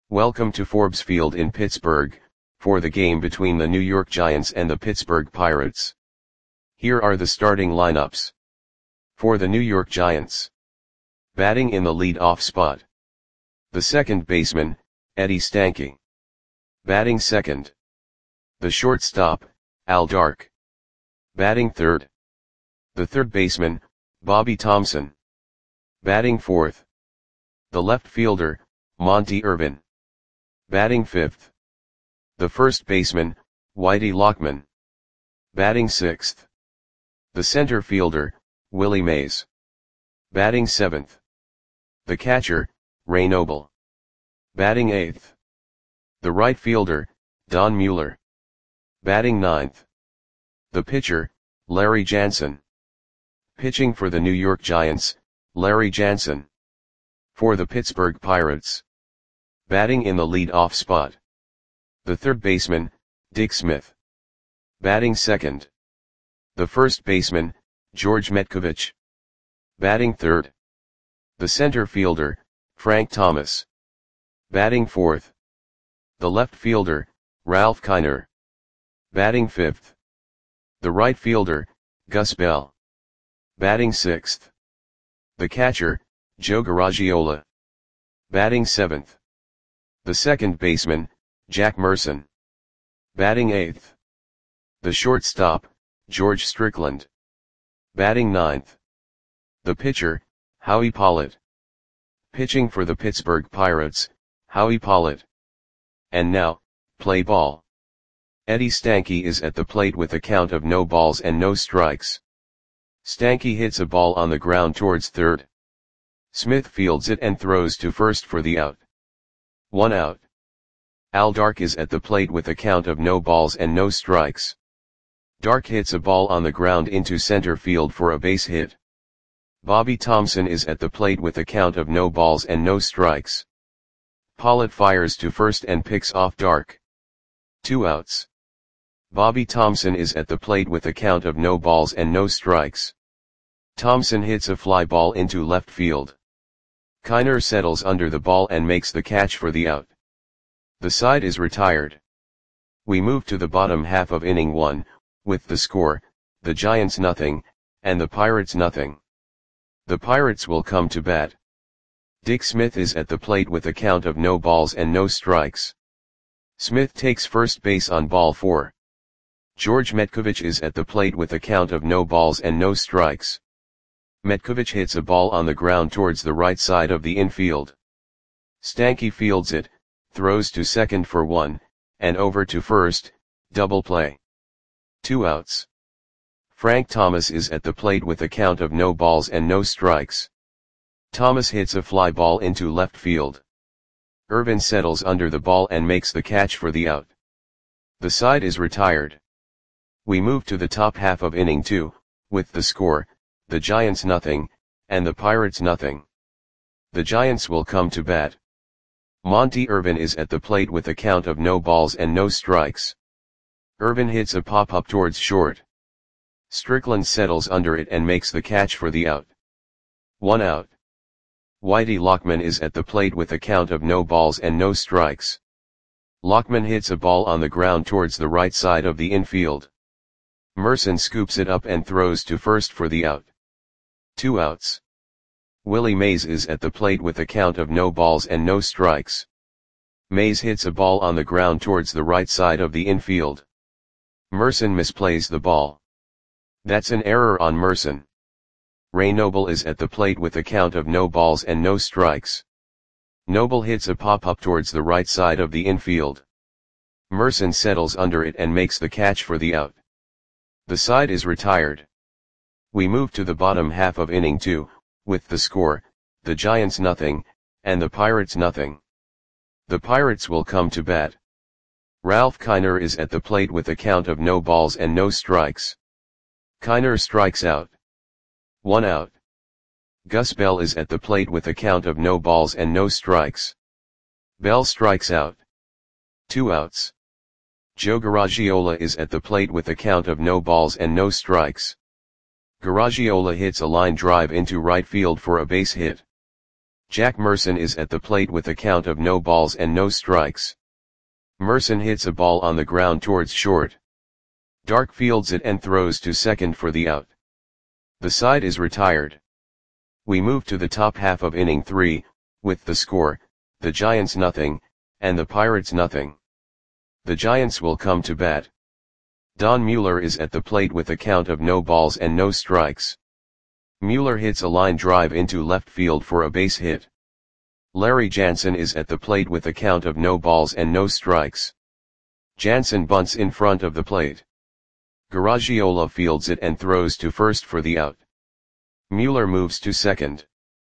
Welcome to Forbes Field in Pittsburgh, for the game between the New York Giants and the Pittsburgh Pirates. Here are the starting lineups. For the New York Giants. Batting in the lead-off spot. The second baseman, Eddie Stanky. Batting second. The shortstop, Al Dark. Batting third. The third baseman, Bobby Thomson. Batting fourth. The left fielder, Monte Irvin. Batting fifth. The first baseman, Whitey Lockman. Batting sixth. The center fielder, Willie Mays. Batting seventh. The catcher, Ray Noble. Batting eighth. The right fielder, Don Mueller. Batting ninth. The pitcher, Larry Jansen. Pitching for the New York Giants, Larry Jansen. For the Pittsburgh Pirates. Batting in the lead-off spot. The third baseman, Dick Smith. Batting second. The first baseman, George Metcovich. Batting third. The center fielder, Frank Thomas. Batting fourth. The left fielder, Ralph Kiner. Batting fifth. The right fielder, Gus Bell. Batting sixth. The catcher, Joe Garagiola. Batting seventh. The second baseman, Jack Merson. Batting eighth. The shortstop, George Strickland. Batting ninth. The pitcher, Howie Pollitt. Pitching for the Pittsburgh Pirates, Howie Pollitt. And now, play ball. Eddie Stanky is at the plate with a count of no balls and no strikes. Stanky hits a ball on the ground towards third. Smith fields it and throws to first for the out. 1 out. Al Dark is at the plate with a count of no balls and no strikes. Dark hits a ball on the ground into center field for a base hit. Bobby Thomson is at the plate with a count of no balls and no strikes. Pollitt fires to first and picks off Dark. 2 outs. Bobby Thomson is at the plate with a count of no balls and no strikes. Thomson hits a fly ball into left field. Kiner settles under the ball and makes the catch for the out. The side is retired. We move to the bottom half of inning 1, with the score, the Giants nothing, and the Pirates nothing. The Pirates will come to bat. Dick Smith is at the plate with a count of no balls and no strikes. Smith takes first base on ball 4. George Metcovich is at the plate with a count of no balls and no strikes. Metcovich hits a ball on the ground towards the right side of the infield. Stanky fields it, throws to second for 1, and over to first, double play. 2 outs. Frank Thomas is at the plate with a count of no balls and no strikes. Thomas hits a fly ball into left field. Irvin settles under the ball and makes the catch for the out. The side is retired. We move to the top half of inning 2, with the score, the Giants nothing, and the Pirates nothing. The Giants will come to bat. Monte Irvin is at the plate with a count of no balls and no strikes. Irvin hits a pop-up towards short. Strickland settles under it and makes the catch for the out. 1 out. Whitey Lockman is at the plate with a count of no balls and no strikes. Lockman hits a ball on the ground towards the right side of the infield. Merson scoops it up and throws to first for the out. 2 outs. Willie Mays is at the plate with a count of no balls and no strikes. Mays hits a ball on the ground towards the right side of the infield. Merson misplays the ball. That's an error on Merson. Ray Noble is at the plate with a count of no balls and no strikes. Noble hits a pop-up towards the right side of the infield. Merson settles under it and makes the catch for the out. The side is retired. We move to the bottom half of inning 2, with the score, the Giants nothing, and the Pirates nothing. The Pirates will come to bat. Ralph Kiner is at the plate with a count of no balls and no strikes. Kiner strikes out. 1 out. Gus Bell is at the plate with a count of no balls and no strikes. Bell strikes out. 2 outs. Joe Garagiola is at the plate with a count of no balls and no strikes. Garagiola hits a line drive into right field for a base hit. Jack Merson is at the plate with a count of no balls and no strikes. Merson hits a ball on the ground towards short. Dark fields it and throws to second for the out. The side is retired. We move to the top half of inning 3, with the score, the Giants nothing, and the Pirates nothing. The Giants will come to bat. Don Mueller is at the plate with a count of no balls and no strikes. Mueller hits a line drive into left field for a base hit. Larry Jansen is at the plate with a count of no balls and no strikes. Jansen bunts in front of the plate. Garagiola fields it and throws to first for the out. Mueller moves to second.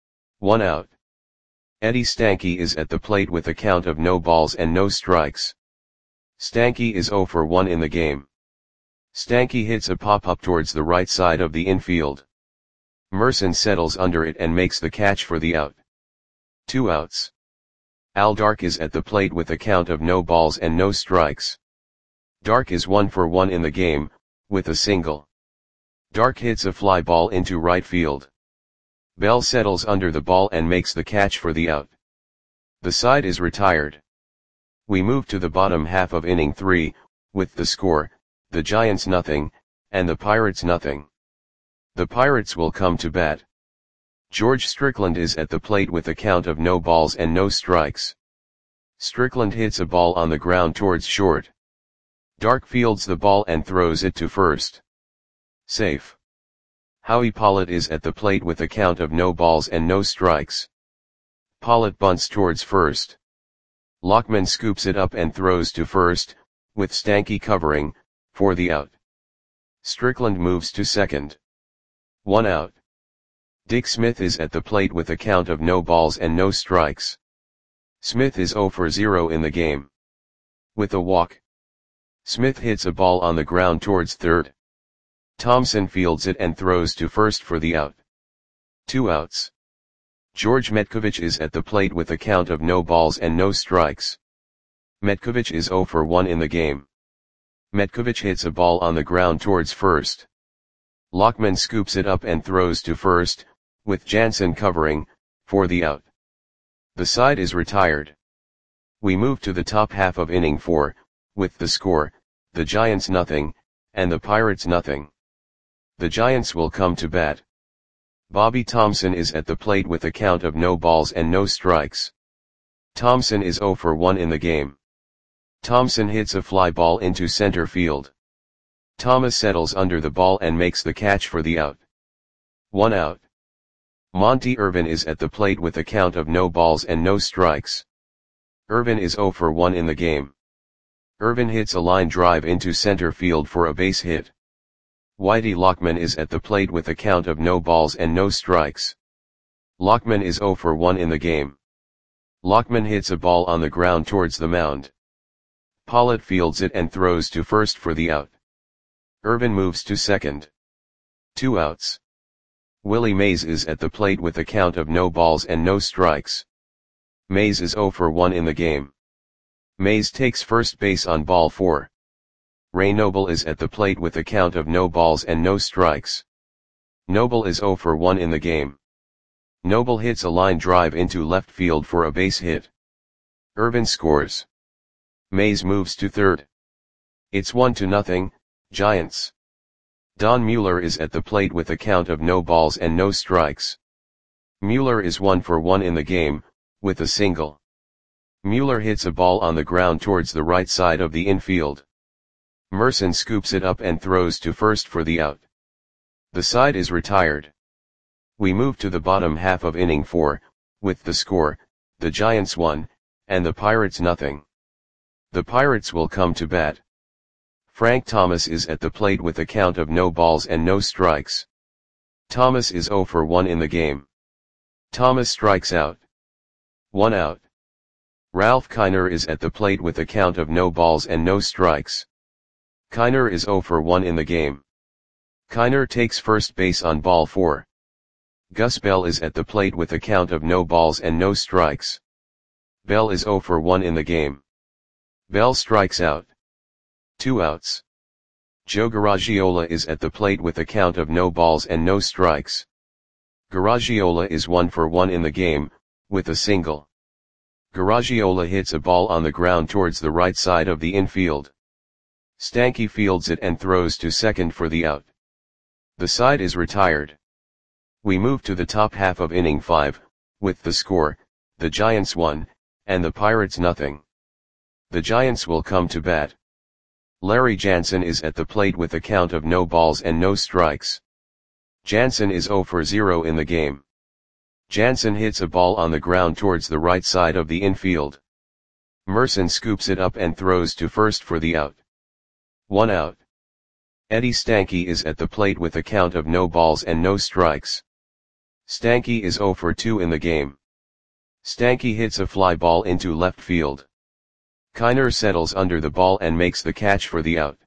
1 out. Eddie Stanky is at the plate with a count of no balls and no strikes. Stanky is 0 for 1 in the game. Stanky hits a pop-up towards the right side of the infield. Merson settles under it and makes the catch for the out. 2 outs. Al Dark is at the plate with a count of no balls and no strikes. Dark is 1 for 1 in the game, with a single. Dark hits a fly ball into right field. Bell settles under the ball and makes the catch for the out. The side is retired. We move to the bottom half of inning 3, with the score, the Giants nothing, and the Pirates nothing. The Pirates will come to bat. George Strickland is at the plate with a count of no balls and no strikes. Strickland hits a ball on the ground towards short. Dark fields the ball and throws it to first. Safe. Howie Pollitt is at the plate with a count of no balls and no strikes. Pollitt bunts towards first. Lockman scoops it up and throws to first, with Stanky covering, for the out. Strickland moves to second. 1 out. Dick Smith is at the plate with a count of no balls and no strikes. Smith is 0 for 0 in the game. With a walk. Smith hits a ball on the ground towards third. Thompson fields it and throws to first for the out. 2 outs. George Metkovich is at the plate with a count of no balls and no strikes. Metkovich is 0 for 1 in the game. Metkovich hits a ball on the ground towards first. Lockman scoops it up and throws to first, with Jansen covering, for the out. The side is retired. We move to the top half of inning 4, with the score, the Giants nothing, and the Pirates nothing. The Giants will come to bat. Bobby Thomson is at the plate with a count of no balls and no strikes. Thomson is 0 for 1 in the game. Thomson hits a fly ball into center field. Thomas settles under the ball and makes the catch for the out. 1 out. Monty Irvin is at the plate with a count of no balls and no strikes. Irvin is 0 for 1 in the game. Irvin hits a line drive into center field for a base hit. Whitey Lockman is at the plate with a count of no balls and no strikes. Lockman is 0 for 1 in the game. Lockman hits a ball on the ground towards the mound. Pollitt fields it and throws to first for the out. Irvin moves to second. 2 outs. Willie Mays is at the plate with a count of no balls and no strikes. Mays is 0 for 1 in the game. Mays takes first base on ball 4. Ray Noble is at the plate with a count of no balls and no strikes. Noble is 0 for 1 in the game. Noble hits a line drive into left field for a base hit. Irvin scores. Mays moves to third. It's 1-0, Giants. Don Mueller is at the plate with a count of no balls and no strikes. Mueller is 1 for 1 in the game, with a single. Mueller hits a ball on the ground towards the right side of the infield. Merson scoops it up and throws to first for the out. The side is retired. We move to the bottom half of inning 4, with the score, the Giants 1, and the Pirates nothing. The Pirates will come to bat. Frank Thomas is at the plate with a count of no balls and no strikes. Thomas is 0 for 1 in the game. Thomas strikes out. 1 out. Ralph Kiner is at the plate with a count of no balls and no strikes. Kiner is 0 for 1 in the game. Kiner takes first base on ball 4. Gus Bell is at the plate with a count of no balls and no strikes. Bell is 0 for 1 in the game. Bell strikes out. 2 outs. Joe Garagiola is at the plate with a count of no balls and no strikes. Garagiola is 1 for 1 in the game, with a single. Garagiola hits a ball on the ground towards the right side of the infield. Stanky fields it and throws to second for the out. The side is retired. We move to the top half of inning 5, with the score, the Giants 1, and the Pirates nothing. The Giants will come to bat. Larry Jansen is at the plate with a count of no balls and no strikes. Jansen is 0 for 0 in the game. Jansen hits a ball on the ground towards the right side of the infield. Merson scoops it up and throws to first for the out. 1 out. Eddie Stanky is at the plate with a count of no balls and no strikes. Stanky is 0 for 2 in the game. Stanky hits a fly ball into left field. Kiner settles under the ball and makes the catch for the out.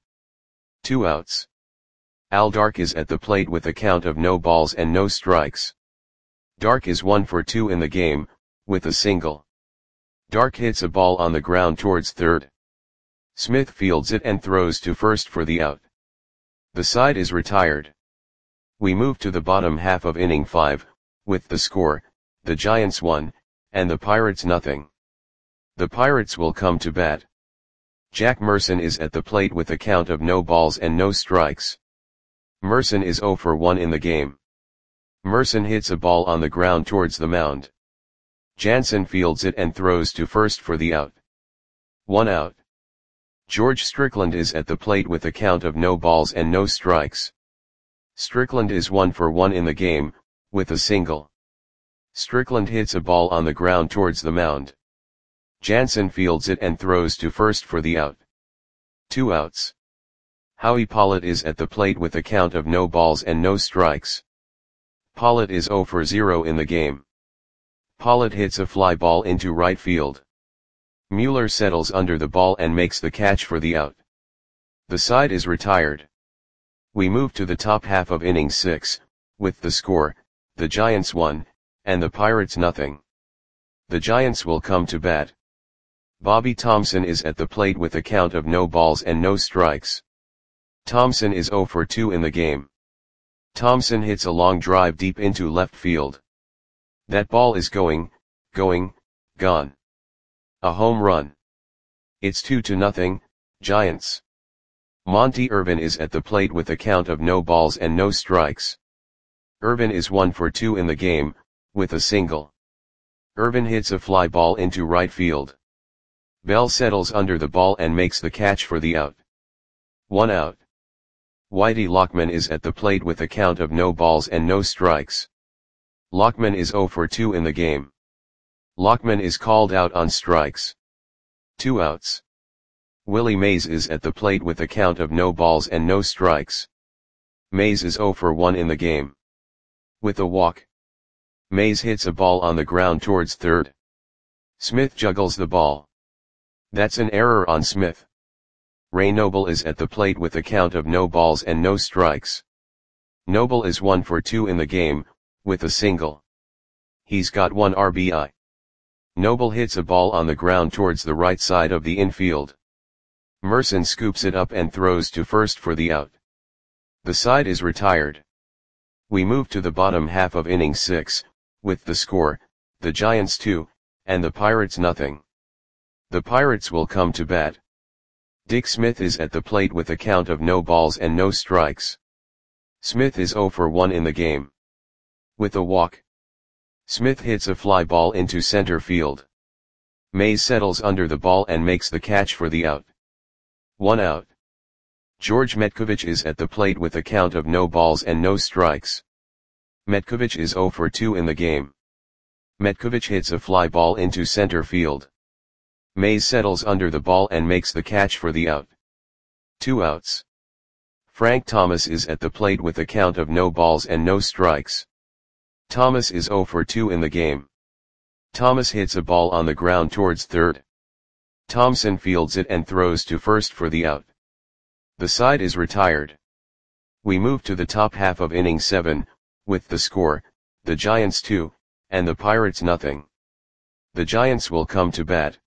2 outs. Al Dark is at the plate with a count of no balls and no strikes. Dark is 1 for 2 in the game, with a single. Dark hits a ball on the ground towards third. Smith fields it and throws to first for the out. The side is retired. We move to the bottom half of inning 5, with the score, the Giants 1, and the Pirates nothing. The Pirates will come to bat. Jack Merson is at the plate with a count of no balls and no strikes. Merson is 0 for 1 in the game. Merson hits a ball on the ground towards the mound. Jansen fields it and throws to first for the out. 1 out. George Strickland is at the plate with a count of no balls and no strikes. Strickland is 1 for 1 in the game, with a single. Strickland hits a ball on the ground towards the mound. Jansen fields it and throws to first for the out. 2 outs. Howie Pollitt is at the plate with a count of no balls and no strikes. Pollitt is 0 for 0 in the game. Pollitt hits a fly ball into right field. Mueller settles under the ball and makes the catch for the out. The side is retired. We move to the top half of inning 6, with the score, the Giants 1, and the Pirates nothing. The Giants will come to bat. Bobby Thompson is at the plate with a count of no balls and no strikes. Thompson is 0 for 2 in the game. Thompson hits a long drive deep into left field. That ball is gone. A home run. It's 2-0, Giants. Monty Irvin is at the plate with a count of no balls and no strikes. Irvin is 1 for 2 in the game, with a single. Irvin hits a fly ball into right field. Bell settles under the ball and makes the catch for the out. 1 out. Whitey Lockman is at the plate with a count of no balls and no strikes. Lockman is 0 for 2 in the game. Lockman is called out on strikes. 2 outs. Willie Mays is at the plate with a count of no balls and no strikes. Mays is 0 for 1 in the game. With a walk. Mays hits a ball on the ground towards third. Smith juggles the ball. That's an error on Smith. Ray Noble is at the plate with a count of no balls and no strikes. Noble is 1 for 2 in the game, with a single. He's got 1 RBI. Noble hits a ball on the ground towards the right side of the infield. Merson scoops it up and throws to first for the out. The side is retired. We move to the bottom half of inning 6, with the score, the Giants 2, and the Pirates nothing. The Pirates will come to bat. Dick Smith is at the plate with a count of no balls and no strikes. Smith is 0 for 1 in the game. With a walk. Smith hits a fly ball into center field. Mays settles under the ball and makes the catch for the out. 1 out. George Metkovich is at the plate with a count of no balls and no strikes. Metkovich is 0 for 2 in the game. Metkovich hits a fly ball into center field. Mays settles under the ball and makes the catch for the out. 2 outs. Frank Thomas is at the plate with a count of no balls and no strikes. Thomas is 0 for 2 in the game. Thomas hits a ball on the ground towards third. Thompson fields it and throws to first for the out. The side is retired. We move to the top half of inning 7, with the score, the Giants 2, and the Pirates nothing. The Giants will come to bat.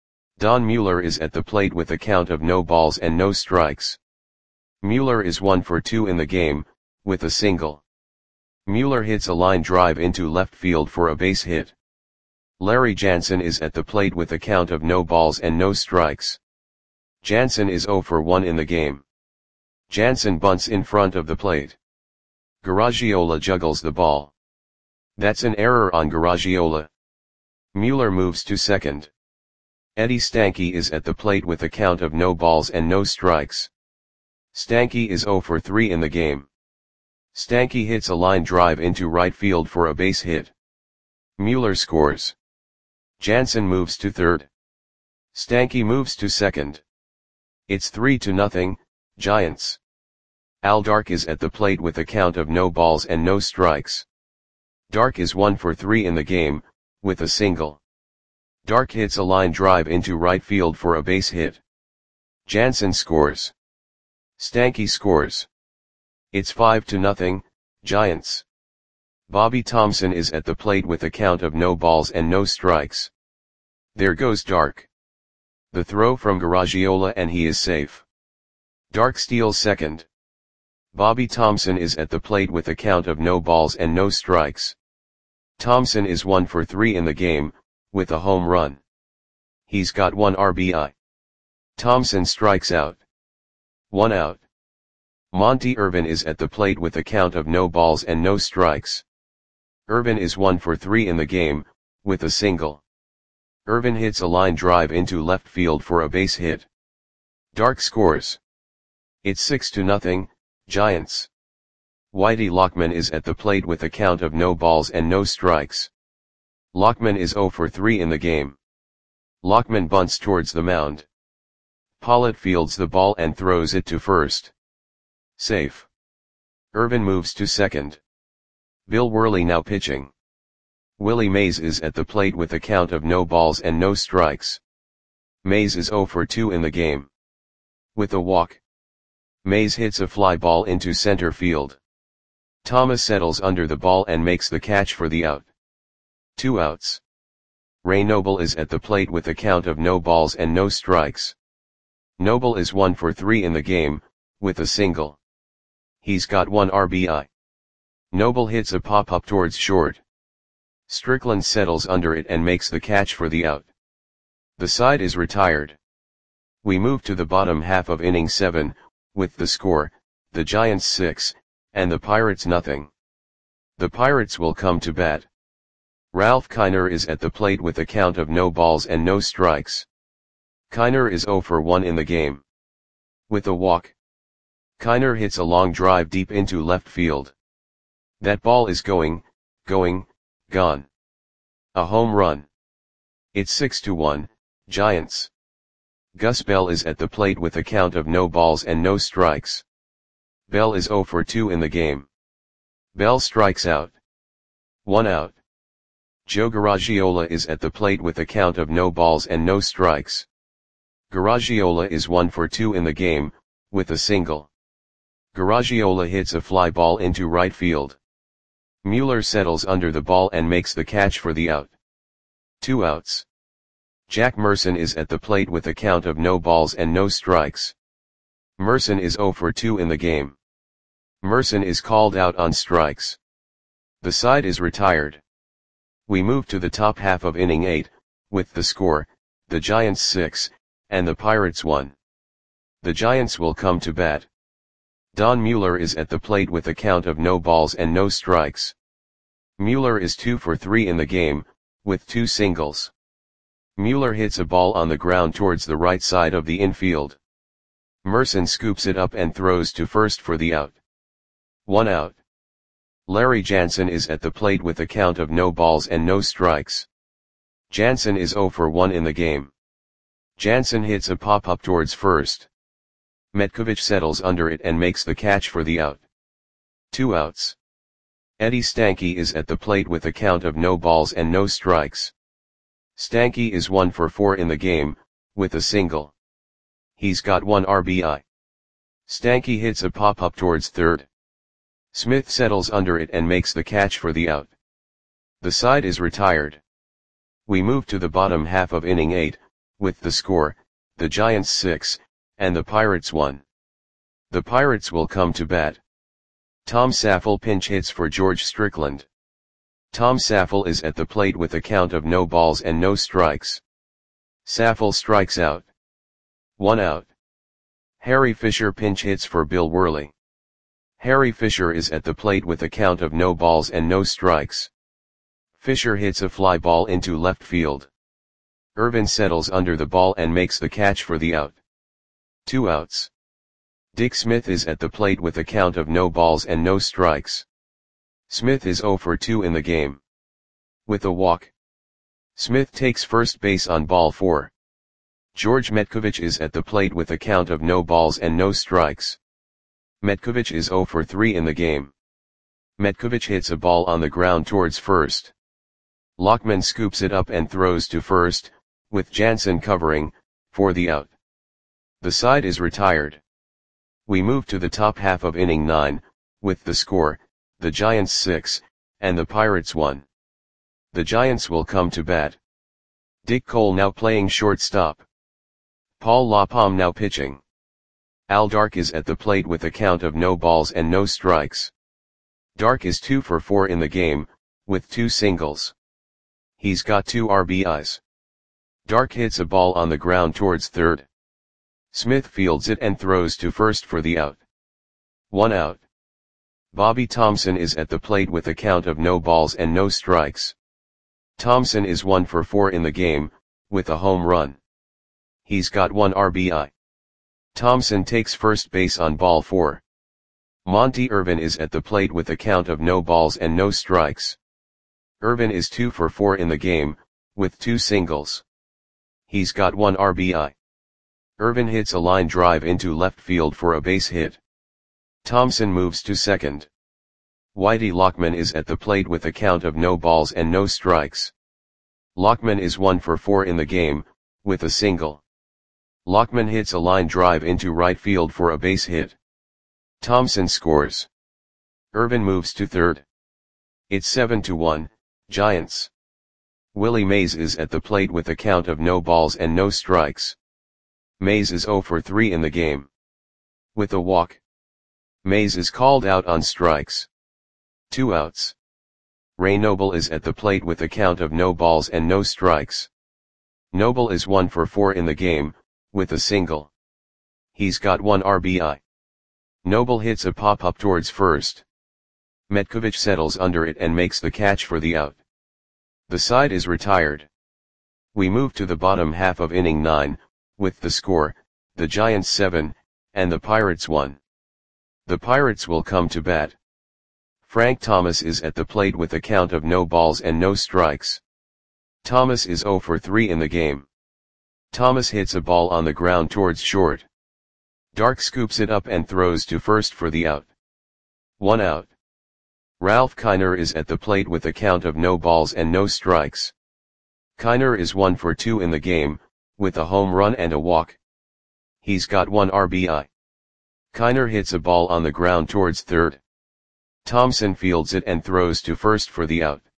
Don Mueller is at the plate with a count of no balls and no strikes. Mueller is 1 for 2 in the game, with a single. Mueller hits a line drive into left field for a base hit. Larry Jansen is at the plate with a count of no balls and no strikes. Jansen is 0 for 1 in the game. Jansen bunts in front of the plate. Garagiola juggles the ball. That's an error on Garagiola. Mueller moves to second. Eddie Stanky is at the plate with a count of no balls and no strikes. Stanky is 0 for 3 in the game. Stanky hits a line drive into right field for a base hit. Mueller scores. Jansen moves to third. Stanky moves to second. It's 3-0, Giants. Al Dark is at the plate with a count of no balls and no strikes. Dark is 1 for 3 in the game, with a single. Dark hits a line drive into right field for a base hit. Jansen scores. Stanky scores. It's 5-0, Giants. Bobby Thompson is at the plate with a count of no balls and no strikes. There goes Dark. The throw from Garagiola and he is safe. Dark steals second. Bobby Thompson is at the plate with a count of no balls and no strikes. Thompson is 1 for 3 in the game, with a home run. He's got 1 RBI. Thompson strikes out. 1 out. Monty Irvin is at the plate with a count of no balls and no strikes. Irvin is 1 for 3 in the game, with a single. Irvin hits a line drive into left field for a base hit. Dark scores. It's 6-0, Giants. Whitey Lockman is at the plate with a count of no balls and no strikes. Lockman is 0 for 3 in the game. Lockman bunts towards the mound. Pollitt fields the ball and throws it to first. Safe. Irvin moves to second. Bill Worley now pitching. Willie Mays is at the plate with a count of no balls and no strikes. Mays is 0 for 2 in the game. With a walk. Mays hits a fly ball into center field. Thomas settles under the ball and makes the catch for the out. 2 outs. Ray Noble is at the plate with a count of no balls and no strikes. Noble is 1 for 3 in the game, with a single. He's got 1 RBI. Noble hits a pop-up towards short. Strickland settles under it and makes the catch for the out. The side is retired. We move to the bottom half of inning 7, with the score, the Giants 6, and the Pirates nothing. The Pirates will come to bat. Ralph Kiner is at the plate with a count of no balls and no strikes. Kiner is 0 for 1 in the game. With a walk. Kiner hits a long drive deep into left field. That ball is gone. A home run. It's 6-1, Giants. Gus Bell is at the plate with a count of no balls and no strikes. Bell is 0 for 2 in the game. Bell strikes out. 1 out. Joe Garagiola is at the plate with a count of no balls and no strikes. Garagiola is 1 for 2 in the game, with a single. Garagiola hits a fly ball into right field. Mueller settles under the ball and makes the catch for the out. 2 outs. Jack Merson is at the plate with a count of no balls and no strikes. Merson is 0 for 2 in the game. Merson is called out on strikes. The side is retired. We move to the top half of inning 8, with the score, the Giants 6, and the Pirates 1. The Giants will come to bat. Don Mueller is at the plate with a count of no balls and no strikes. Mueller is 2 for 3 in the game, with 2 singles. Mueller hits a ball on the ground towards the right side of the infield. Merson scoops it up and throws to first for the out. 1 out. Larry Jansen is at the plate with a count of no balls and no strikes. Jansen is 0 for 1 in the game. Jansen hits a pop-up towards first. Metkovich settles under it and makes the catch for the out. 2 outs. Eddie Stanky is at the plate with a count of no balls and no strikes. Stanky is 1 for 4 in the game, with a single. He's got 1 RBI. Stanky hits a pop-up towards third. Smith settles under it and makes the catch for the out. The side is retired. We move to the bottom half of inning 8, with the score, the Giants 6, and the Pirates 1. The Pirates will come to bat. Tom Saffel pinch hits for George Strickland. Tom Saffel is at the plate with a count of no balls and no strikes. Saffel strikes out. 1 out. Harry Fisher pinch hits for Bill Worley. Harry Fisher is at the plate with a count of no balls and no strikes. Fisher hits a fly ball into left field. Irvin settles under the ball and makes the catch for the out. 2 outs. Dick Smith is at the plate with a count of no balls and no strikes. Smith is 0 for 2 in the game. With a walk. Smith takes first base on ball 4. George Metcovich is at the plate with a count of no balls and no strikes. Metcovich is 0 for 3 in the game. Metcovich hits a ball on the ground towards first. Lockman scoops it up and throws to first, with Jansen covering, for the out. The side is retired. We move to the top half of inning 9, with the score, the Giants 6, and the Pirates 1. The Giants will come to bat. Dick Cole now playing shortstop. Paul LaPalme now pitching. Al Dark is at the plate with a count of no balls and no strikes. Dark is 2 for 4 in the game, with 2 singles. He's got 2 RBIs. Dark hits a ball on the ground towards third. Smith fields it and throws to first for the out. 1 out. Bobby Thomson is at the plate with a count of no balls and no strikes. Thomson is 1 for 4 in the game, with a home run. He's got 1 RBI. Thomson takes first base on ball 4. Monty Irvin is at the plate with a count of no balls and no strikes. Irvin is 2 for 4 in the game, with 2 singles. He's got 1 RBI. Irvin hits a line drive into left field for a base hit. Thomson moves to second. Whitey Lockman is at the plate with a count of no balls and no strikes. Lockman is 1 for 4 in the game, with a single. Lockman hits a line drive into right field for a base hit. Thomson scores. Irvin moves to third. It's 7-1, Giants. Willie Mays is at the plate with a count of no balls and no strikes. Mays is 0 for 3 in the game. With a walk. Mays is called out on strikes. 2 outs. Ray Noble is at the plate with a count of no balls and no strikes. Noble is 1 for 4 in the game, with a single. He's got 1 RBI. Noble hits a pop-up towards first. Metcovich settles under it and makes the catch for the out. The side is retired. We move to the bottom half of inning 9, with the score, the Giants 7, and the Pirates 1. The Pirates will come to bat. Frank Thomas is at the plate with a count of no balls and no strikes. Thomas is 0 for 3 in the game. Thomas hits a ball on the ground towards short. Dark scoops it up and throws to first for the out. 1 out. Ralph Kiner is at the plate with a count of no balls and no strikes. Kiner is 1 for 2 in the game, with a home run and a walk. He's got 1 RBI. Kiner hits a ball on the ground towards third. Thomson fields it and throws to first for the out.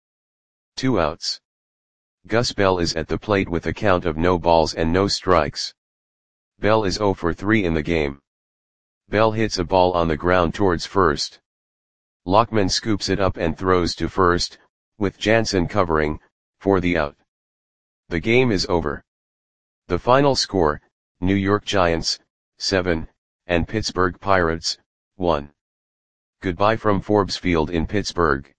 2 outs. Gus Bell is at the plate with a count of no balls and no strikes. Bell is 0 for 3 in the game. Bell hits a ball on the ground towards first. Lockman scoops it up and throws to first, with Jansen covering, for the out. The game is over. The final score, New York Giants, 7, and Pittsburgh Pirates, 1. Goodbye from Forbes Field in Pittsburgh.